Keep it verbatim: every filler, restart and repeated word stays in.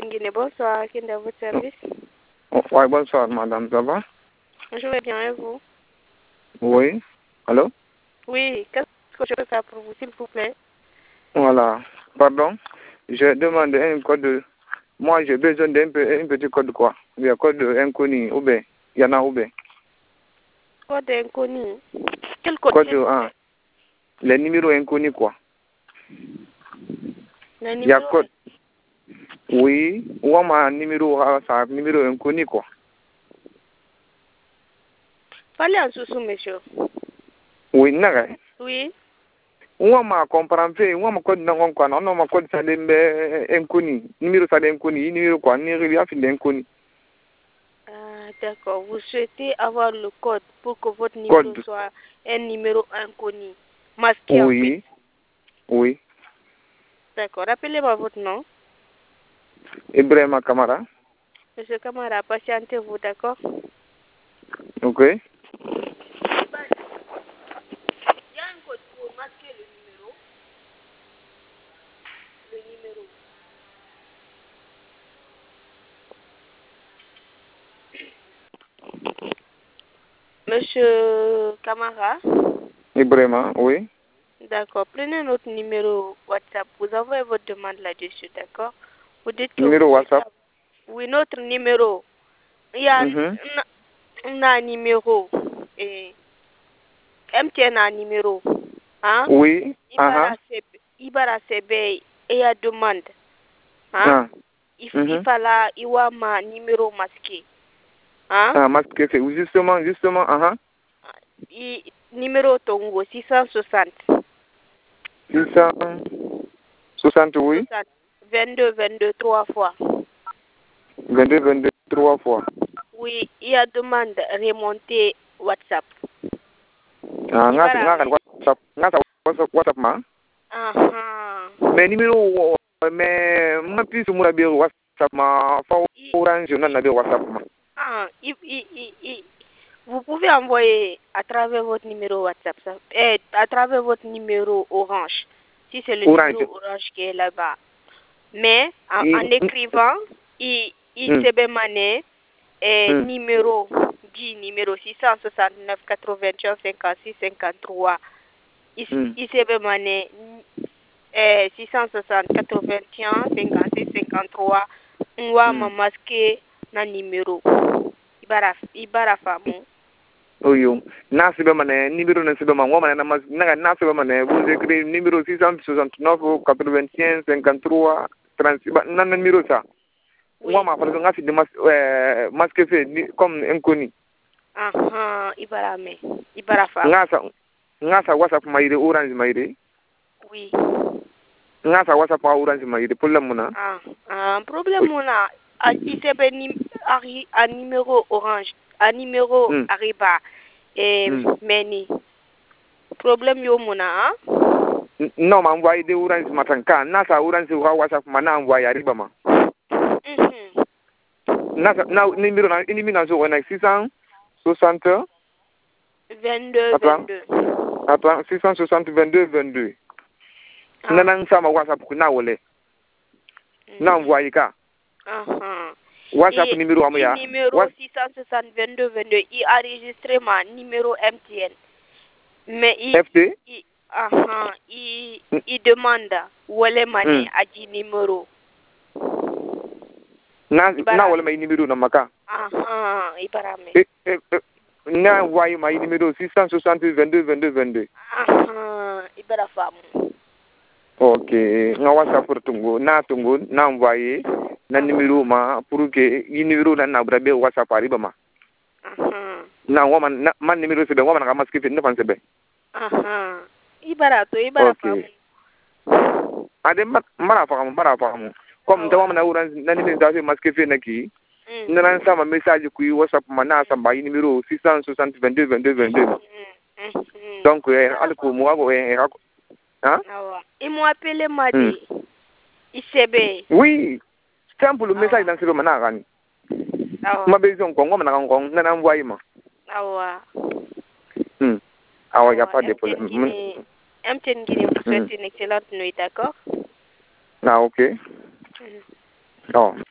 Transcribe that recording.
Guinée, bonsoir, qui est à votre service? Oui, bonsoir, madame, ça va? Je vais bien, et vous? Oui. Allô? Oui, qu'est-ce que je peux faire pour vous, s'il vous plaît? Voilà. Pardon? Je demande un code. Moi, j'ai besoin d'un peu, un petit code quoi? Il y a code inconnu, ou bien? Il y en a ou bien? Code inconnu? Quel code? Code un. Les numéros inconnus quoi? Le Il y a numéro? code. Oui. Ou un numéro, ça, numéro inconnu quoi? Parlez en sous-sous, monsieur. Oui, naga. Oui. Ou ma comprend fait, ou ma code non quoi? Non, non, ma code ça dembe inconnu. Numéro ça inconnu, numéro quoi? Numéro il y a fait d'inconnu. Ah, d'accord. Vous souhaitez avoir le code pour que votre numéro code. Soit un numéro inconnu, masqué en fait. Oui. Oui. D'accord. Rappelez-moi votre nom. Ibrahima Kamara. Monsieur Kamara, patientez-vous, d'accord? Ok. Il y a un code pour masquer le numéro. Le numéro. Monsieur Kamara? Ibrahima, oui. D'accord. Prenez notre numéro WhatsApp. Vous envoyez votre demande là-dessus, d'accord? Vous dites que Numéro vous WhatsApp? souhaitez... Oui, notre numéro. Il y a mm-hmm. un, un numéro. Et M T N a un numéro. Hein? Oui. Ibara C B et il y a demande. Hein? Ah. Il, mm-hmm. il fallait il y a ma numéro masqué. Hein? Ah, masqué, c'est justement, justement, ah. Uh-huh. Numéro Tongo six cent soixante. six cent soixante, oui. vingt-deux, vingt-deux, trois fois. vingt-deux, vingt-deux, trois fois. Oui, il y a demande remonter WhatsApp. Ah, nga nga WhatsApp, nga WhatsApp, WhatsApp ma. Ah ah. Mais numéro, mais ma puce mo la WhatsApp ma, fa orange na na WhatsApp ma. Ah, il, il, il, il. Vous pouvez envoyer à travers votre numéro WhatsApp, ça, eh, à travers votre numéro Orange, si c'est le orange. numéro Orange qui est là-bas. Mais en, I, en écrivant, il, il mm. se demande eh, mm. numéro dit numéro six cent soixante-neuf, quatre-vingt-un, cinquante-six, cinquante-trois. Il, mm. il se demande eh, six cent soixante, quatre-vingt-un, cinquante-six, cinquante-trois. On va mm. masquer na numéro. Ibara, ibara famu. Oyo, na sibe mane numéro na sibe man wama na mas na na sibe mane vous écrivez numéro six cent soixante-neuf, quatre-vingt-un, cinquante-trois, trente-six na na numéro ça. Oui. Wama parce que nga fi de mas euh masque fait comme inconnu. Ah ah, ibara me. Ibara famu. Nga sa nga sa WhatsApp maire orange maire. Oui. Nga sa WhatsApp orange maire problème mona. Ah, un problème mona. Il s'appelle un numéro orange, un numéro mm. Ariba et mm. Meni. Problème yo mona, hein? Non, ma envoyé de orange matanka. Na sa orange wa WhatsApp ma na envoyé Ariba ma. Mhm. Na na numéro na numéro na zo na six cent soixante vingt-deux, vingt-deux. Attends, six cent soixante, vingt-deux, vingt-deux. Ah. Nana sama WhatsApp na wole. Mm. Na envoyé ka. Ah ah. WhatsApp et numéro amoya. Numéro What? six cent soixante, vingt-deux, vingt-deux. Il a enregistré ma numéro M T N. Mais il F T? Il, ah ah, il, mm. il demande wole mané mm. aji numéro. Na na wole ma numéro na maka. Ah ah, ibarame. Eh eh na envoyé ma numéro six cent soixante, vingt-deux, vingt-deux, vingt-deux. Ah ah, ibara famu. Ok, nga WhatsApp pour tungo na tungo na envoyé na numéro ma pour que i numéro na na brabe WhatsApp ariba ma. Ah na wama na man numéro sebe wama na maske fe ne fan sebe. Ah ibara to ibara famu. Ade mara famu mara famu. Comme ta wama na uran na numéro da fe maske fe na ki. Mm. Na sama message ku WhatsApp ma na samba i numéro six cent soixante, vingt-deux, vingt-deux, vingt-deux ma. Mm. Mm. Donc eh alko mo ago eh hein? Ah il m'a appelé Madi. Mm. I sebe. Oui. Simple message dans ce mana gani. Ma besoin ko ngoma na ngong na envoyer ma. Awa. Hmm. Awa, il n'y a pas de problème. M T N Guinée vous souhaite une excellente nuit, d'accord? Ah, ok. Mm. Oh.